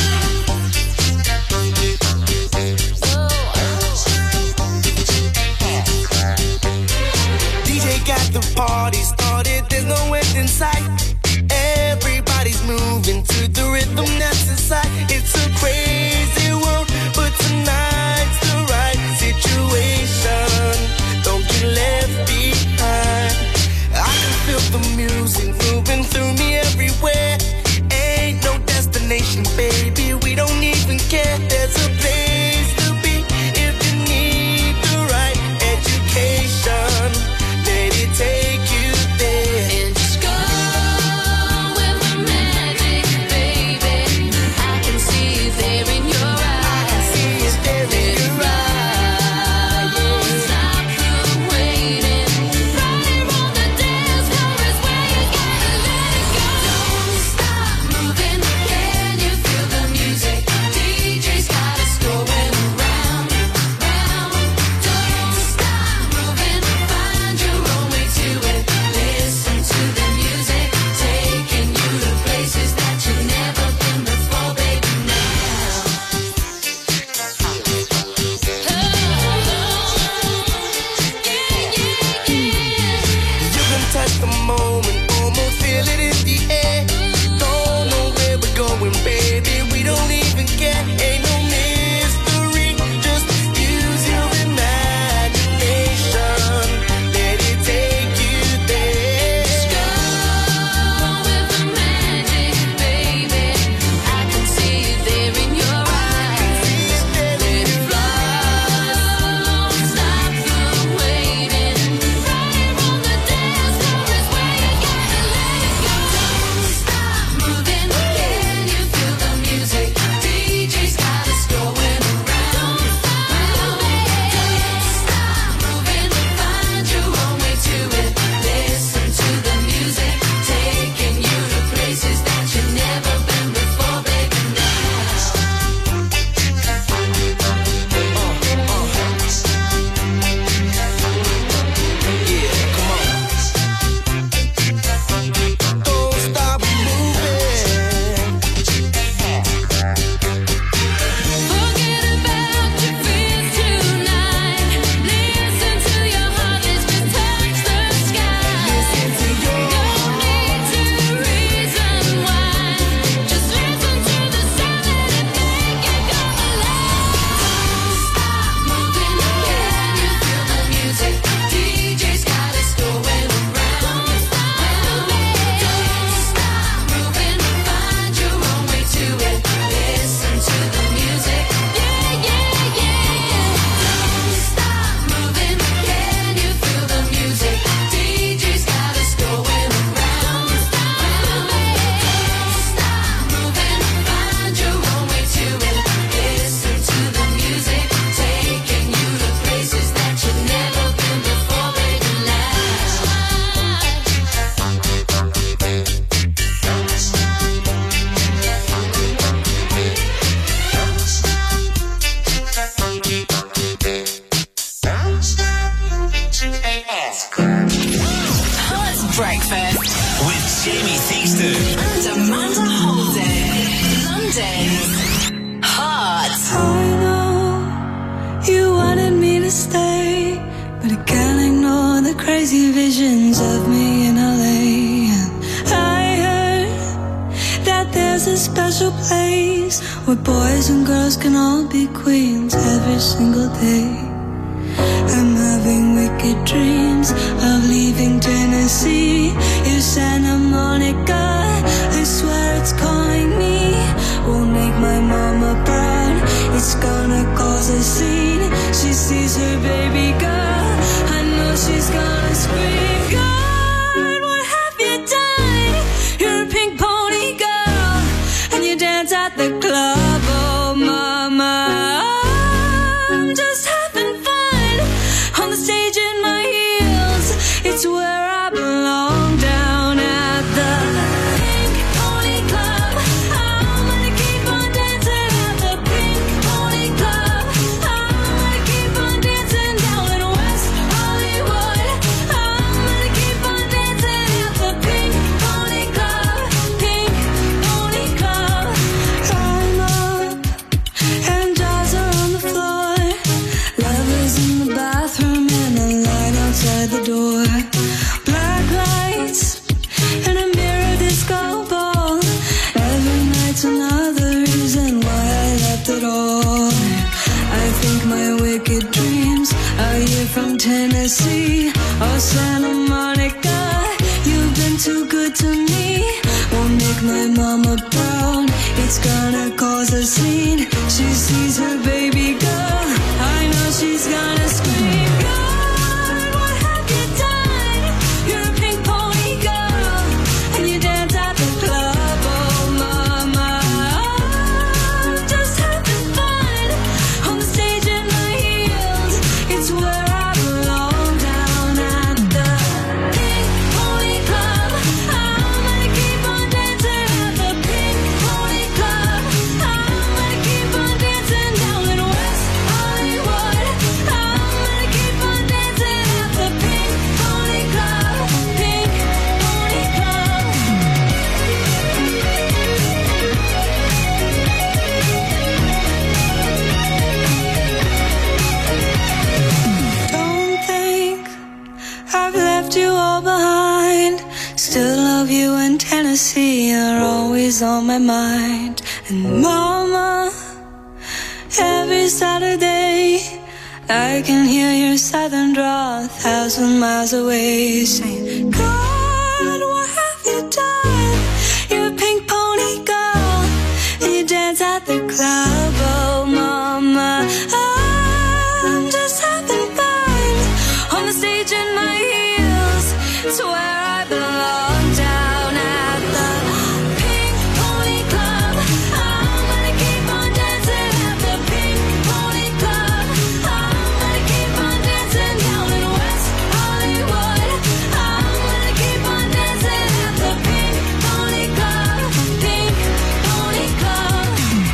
DJ got the party started, there's no end in sight. Everybody's moving to the rhythm that's inside. It's a crazy world, but tonight's the right situation. Don't get left behind. I can feel the music moving through me everywhere. Ain't no destination, baby, we don't even care. There's a place to be if you need the right education. Let it take you there. And just go with the magic, baby. I can see it there in your eyes. I can see it there in your eyes. Don't stop the waiting. Right here on the dance floor is where you gotta let it go. Don't stop moving. Can you feel the music? DJ's got us going round, round. Don't stop moving. Find your own way to it. Listen to the music, taking you to places that you've never been before, baby. You can touch the moment, almost feel it in the air. Don't know where we're going, baby, we don't even care. Ain't no mystery, just use your imagination. Let it take you there. Go with the magic, baby. I can see it there in your eyes. Let it flow. Don't stop the waiting. Right here on the dance floor is where you gotta let it go. Don't Breakfast with Jamie Theakston and Amanda Holden. London's Hot. I know you wanted me to stay, but I can't ignore the crazy visions of me in LA. And I heard that there's a special place where boys and girls can all be queens every single day. I'm having wicked dreams of leaving Tennessee. You Santa Monica, I swear it's calling me. Won't make my mama proud, it's gonna cause a scene. She sees her baby girl, I know she's gonna scream. God, what have you done? You're a pink pony girl, and you dance at the club, oh mama. I'm just having fun on the stage in my heels. It's where I belong, down at the Pink Pony Club. I'm gonna keep on dancing at the Pink Pony Club. I'm gonna keep on dancing down in West Hollywood. I'm gonna keep on dancing at the Pink Pony Club. Pink Pony Club. I'm up and jaws are on the floor. Lovers in the bathroom and a line outside the door. Black lights and a mirror disco ball. Every night's another reason why I left it all. I think my wicked dreams are here from Tennessee or Santa Monica. You've been too good to me. Won't make my mama proud, it's gonna cause a scene. She sees her baby girl, I know she's gonna scream. God, what have you done? You're a pink pony girl, and you dance at the club, oh mama. I'm just having fun on the stage in my heels. It's where I belong, down at the Pink Pony Club. I'm gonna keep on dancing at the Pink Pony Club. I'm gonna keep on dancing down in West Hollywood. I'm gonna keep on dancing at the Pink Pony Club. Pink Pony Club. Don't think I've left you all behind. Still love you in Tennessee, you're always on my mind. And mama, every Saturday I can hear your southern drawl 1,000 miles away, saying, God, what have you done? You're a pink pony girl, and you dance at the club, oh mama. I'm just having fun on the stage in my heels. It's where I belong, down at the Pink Pony Club. I'm gonna keep on dancing at the Pink Pony Club. I'm gonna keep on dancing down in West Hollywood. I'm gonna keep on dancing at the Pink Pony Club. Pink Pony Club.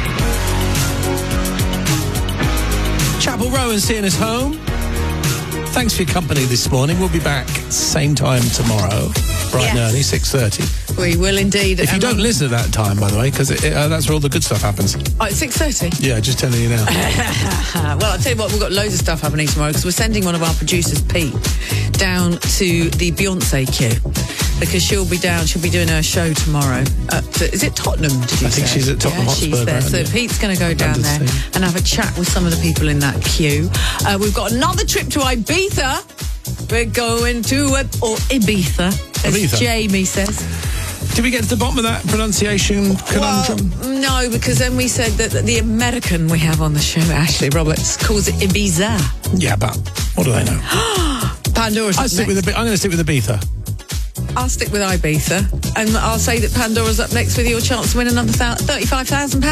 Chapel Rowan seeing us home. Thanks for your company this morning. We'll be back same time tomorrow, bright and early, 6:30. We will indeed. If you don't listen at that time, by the way, because that's where all the good stuff happens. Oh, it's 6:30? Yeah, just telling you now. Well, I'll tell you what, we've got loads of stuff happening tomorrow because we're sending one of our producers, Pete, down to the Beyonce queue because she'll be doing her show tomorrow. Is it Tottenham, did you say? I think she's at Tottenham Hotspur. She's there. Ground, So yeah. Pete's going to go down there and have a chat with some of the people in that queue. We've got another trip to Ibiza. We're going to Ibiza, as Ibiza. Jamie says. Did we get to the bottom of that pronunciation conundrum? Well, no, because then we said that the American we have on the show, Ashley Roberts, calls it Ibiza. Yeah, but what do they know? Pandora's I'm going to stick with Ibiza. I'll stick with Ibiza, and I'll say that Pandora's up next with your chance to win another £35,000.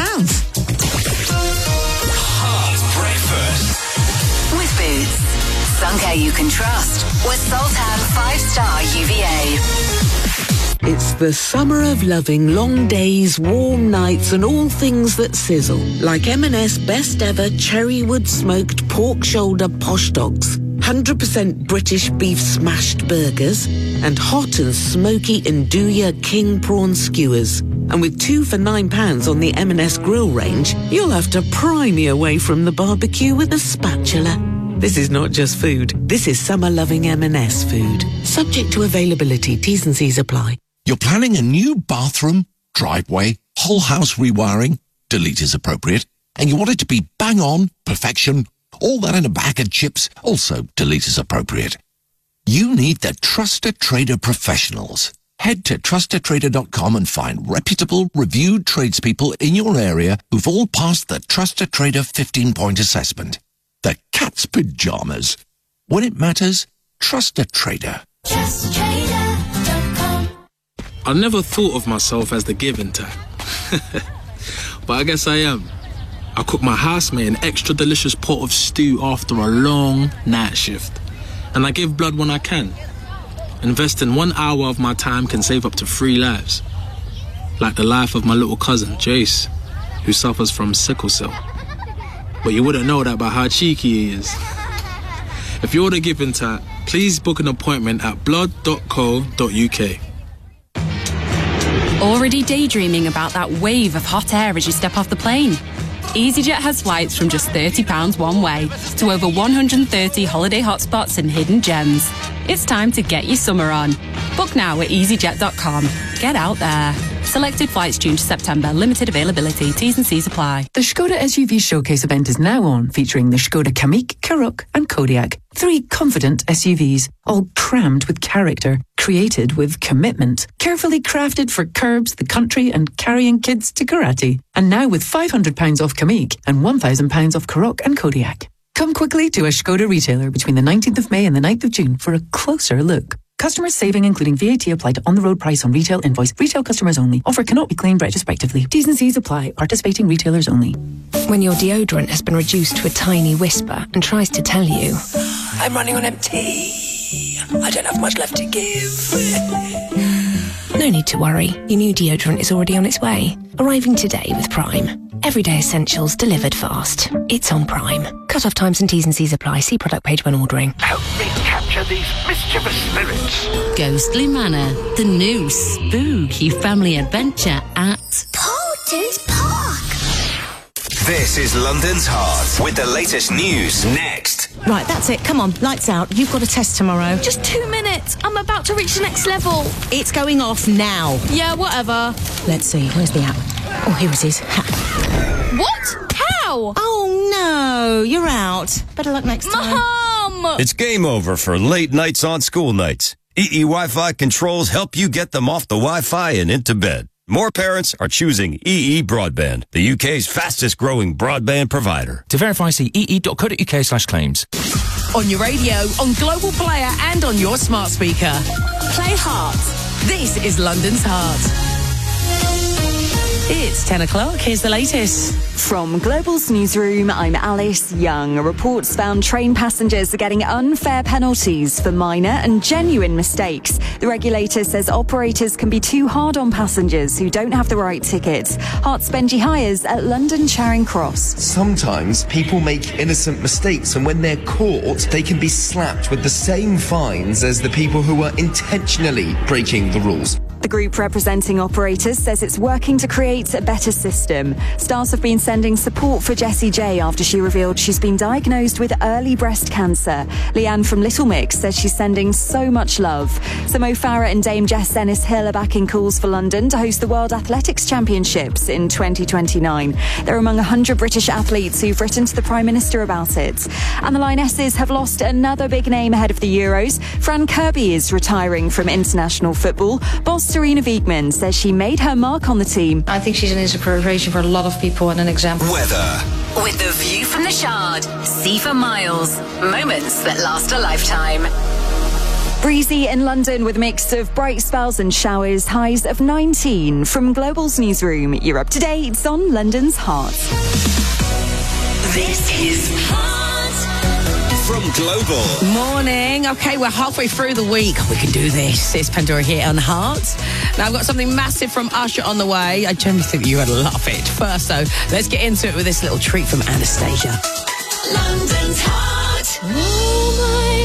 Hard breakfast. With Boots. Sun care you can trust. With Sultan 5-star UVA. It's the summer of loving, long days, warm nights and all things that sizzle. Like M&S best ever cherrywood smoked pork shoulder posh dogs. 100% British beef smashed burgers, and hot and smoky Nduja king prawn skewers. And with 2 for £9 on the M&S grill range, you'll have to pry me away from the barbecue with a spatula. This is not just food. This is summer-loving M&S food. Subject to availability. T's and C's apply. You're planning a new bathroom, driveway, whole house rewiring, delete is appropriate, and you want it to be bang on, perfection, all that in a bag of chips, also delete is appropriate. You need the Trusted Trader professionals. Head to trustedtrader.com and find reputable, reviewed tradespeople in your area who've all passed the Trusted Trader 15-point assessment. The cat's pajamas. When it matters, trust a trader. TrustedTrader.com. I never thought of myself as the giving type. But I guess I am. I cook my housemate an extra delicious pot of stew after a long night shift. And I give blood when I can. Investing 1 hour of my time can save up to 3 lives. Like the life of my little cousin, Jace, who suffers from sickle cell. But you wouldn't know that by how cheeky he is. If you're the giving type, please book an appointment at blood.co.uk. Already daydreaming about that wave of hot air as you step off the plane? EasyJet has flights from just £30 one way to over 130 holiday hotspots and hidden gems. It's time to get your summer on. Book now at easyjet.com. Get out there. Selected flights June to September. Limited availability. T's and C's apply. The Skoda SUV Showcase event is now on, featuring the Skoda Kamiq, Karoq and Kodiaq. 3 confident SUVs, all crammed with character, created with commitment, carefully crafted for curbs, the country and carrying kids to karate. And now with £500 off Kamiq and £1,000 off Karoq and Kodiaq. Come quickly to a Skoda retailer between the 19th of May and the 9th of June for a closer look. Customers saving including VAT applied to on-the-road price on retail invoice. Retail customers only. Offer cannot be claimed retrospectively. T's and C's apply. Participating retailers only. When your deodorant has been reduced to a tiny whisper and tries to tell you, I'm running on empty. I don't have much left to give. no need to worry. Your new deodorant is already on its way. Arriving today with Prime. Everyday essentials delivered fast. It's on Prime. Cut-off times and T's and C's apply. See product page when ordering. Help me capture these mischievous spirits. Ghostly Manor, the new spooky family adventure at Poulton's Park. This is London's Heart with the latest news next. Right, that's it. Come on, lights out. You've got a test tomorrow. Just 2 minutes. I'm about to reach the next level. It's going off now. Yeah, whatever. Let's see. Where's the app? Oh, here it is. Ha. What? How? Oh, no. You're out. Better luck next time. Mom! It's game over for late nights on school nights. EE Wi-Fi controls help you get them off the Wi-Fi and into bed. More parents are choosing EE Broadband, the UK's fastest growing broadband provider. To verify, see ee.co.uk/claims. On your radio, on Global Player and on your smart speaker. Play Heart. This is London's Heart. It's 10 o'clock. Here's the latest. From Global's newsroom, I'm Alice Young. Reports found train passengers are getting unfair penalties for minor and genuine mistakes. The regulator says operators can be too hard on passengers who don't have the right tickets. Heart's Benji Hires at London Charing Cross. Sometimes people make innocent mistakes, and when they're caught, they can be slapped with the same fines as the people who are intentionally breaking the rules. The group representing operators says it's working to create a better system. Staff have been sending support for Jessie J after she revealed she's been diagnosed with early breast cancer. Leanne from Little Mix says she's sending so much love. So Mo Farah and Dame Jess Ennis-Hill are backing calls for London to host the World Athletics Championships in 2029. They're among 100 British athletes who've written to the Prime Minister about it. And the Lionesses have lost another big name ahead of the Euros. Fran Kirby is retiring from international football. Boss Serena Wiegmann says she made her mark on the team. I think she's an inspiration for a lot of people and an example. Weather. With the view from the Shard, see for miles. Moments that last a lifetime. Breezy in London with a mix of bright spells and showers, highs of 19. From Global's newsroom, you're up to date on London's Heart. This is from Global. Morning. Okay, we're halfway through the week. We can do this. It's Pandora here on Heart. Now, I've got something massive from Usher on the way. I generally think you're going to love it. First, though, let's get into it with this little treat from Anastasia. London's Heart. Oh, my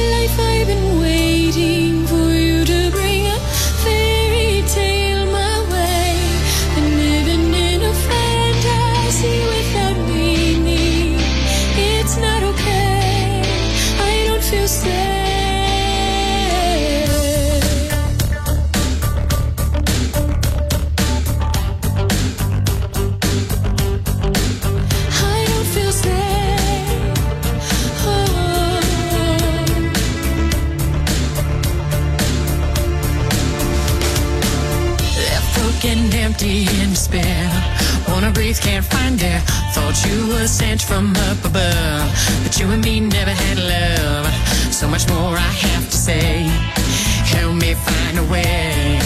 and empty in despair. Wanna breathe, can't find air. Thought you were sent from up above, but you and me never had love. So much more I have to say. Help me find a way.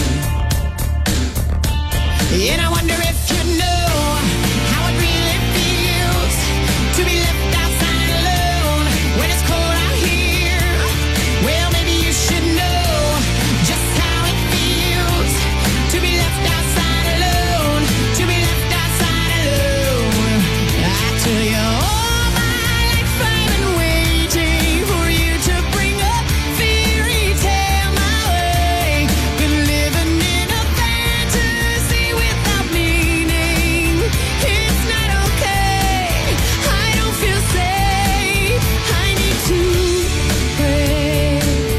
And I wonder if you know how it really feels to be left outside alone when it's cold out here. Well, maybe you should know just how it feels to be left outside alone, to be left outside alone. I tell you, all my life I've been waiting for you to bring a fairy tale my way. Been living in a fantasy without meaning. It's not okay. I don't feel safe. I need to pray.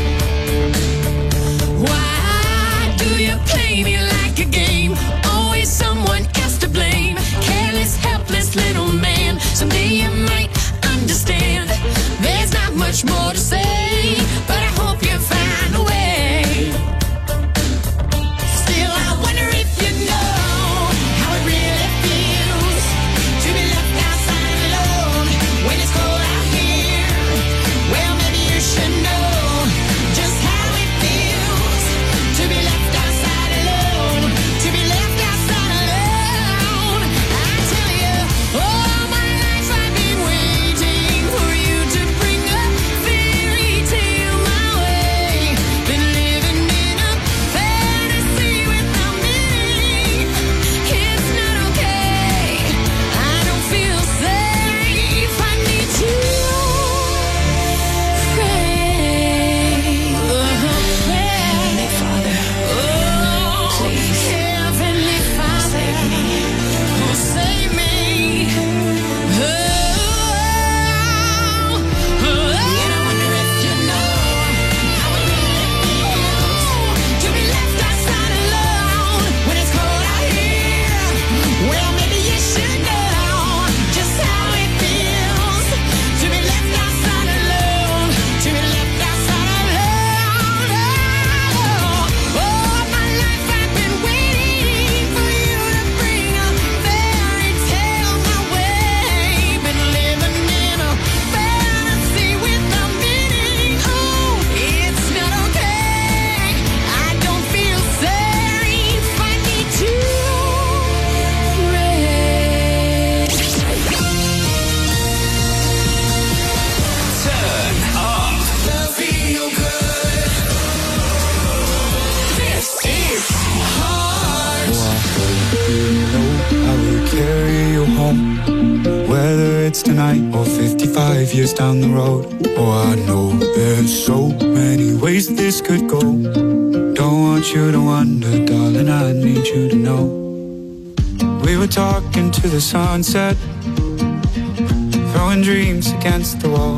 Why do you play me like a game? Always someone else to blame. Careless, helpless little man. Someday you might understand. There's not much more to say, but I hope you find a way. Still, I wonder if you know how it really feels to be left outside alone when it's cold out here. Well, maybe you should know just how it feels to be left outside alone, to be left outside alone. I tell you, all my life I've been waiting for you to bring a fairy tale my way. Been living in a fantasy without meaning. It's not okay. I don't feel safe. I need to pray. Heavenly Father, please, Heavenly Father, save me. Oh, save me. And I wonder if you know how it really feels to be left outside alone when it's cold out here. Well, maybe you should know just how it feels to be left outside alone, to be left outside alone. All my life I've been waiting for you to bring a fairy tale my way. Been living in a fantasy without meaning. Oh, it's not okay. I don't feel safe. I need to pray. Turn up. Feel good. This is Heart. I will carry you home, whether it's tonight or 55 years down the road. Oh, I know there's so many ways this could go. Don't want you to wonder, darling, I need you to know. We were talking to the sunset, throwing dreams against the wall.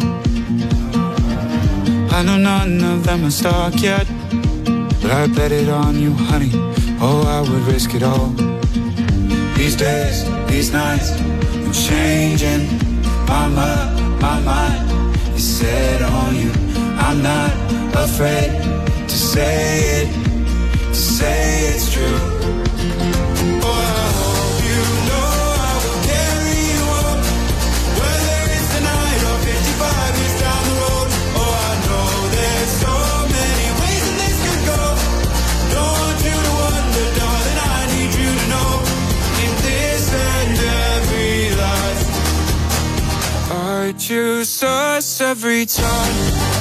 I know none of them are stuck yet, but I bet it on you, honey. Oh, I would risk it all. These days, these nights, I'm changing my mind is set on you. I'm not afraid to say it's true. Oh, I hope you know I will carry you home, whether it's tonight or 55 years down the road. Oh, I know there's so many ways that this could go. Don't want you to wonder, darling, I need you to know. In this and every life, I choose us every time.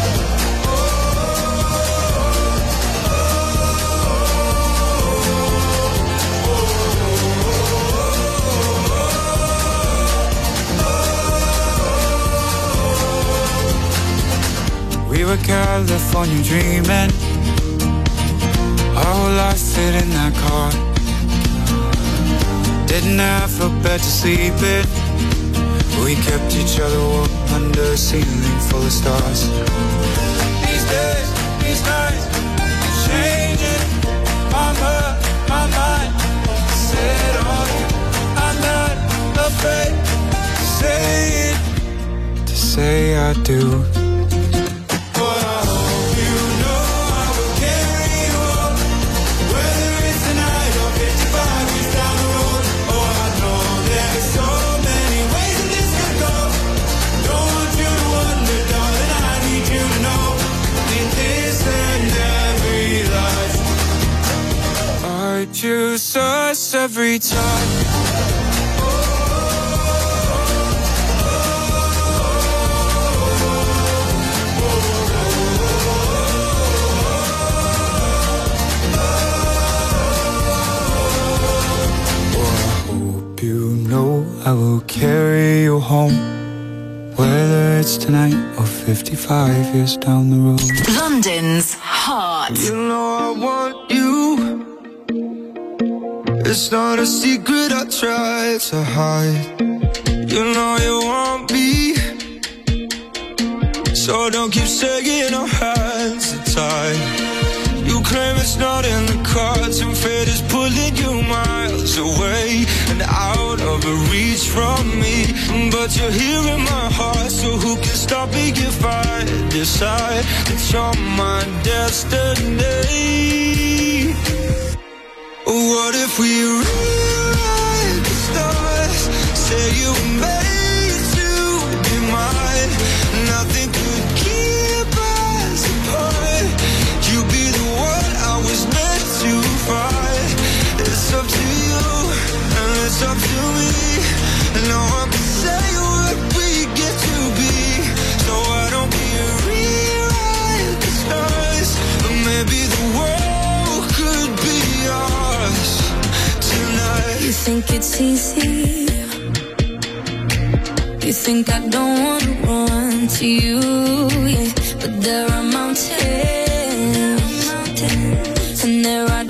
We were California dreaming, our whole life fit in that car. Didn't have a bed to sleep in, we kept each other warm under a ceiling full of stars. These days, these nights, changing my mind, set on you. I'm not afraid to say it, to say I do. choose us every time. I will carry you home, whether it's tonight or 55 years down the road. London's Heart. You know I want you. It's not a secret I try to hide. You know you want me, so don't keep saying our hands are tied. You claim it's not in the cards, and fate is pulling you miles away and out of reach from me. But you're here in my heart, so who can stop me if I decide that you're my destiny? What if we rewrite the stars? Say you were made to be mine. Nothing could keep us apart. You be the one I was meant to find. It's up to you, and it's up to me. No one can say what we get to be. So why don't we rewrite the stars? But maybe the world could be ours tonight. You think it's easy? You think I don't wanna run to you? Yeah, but there are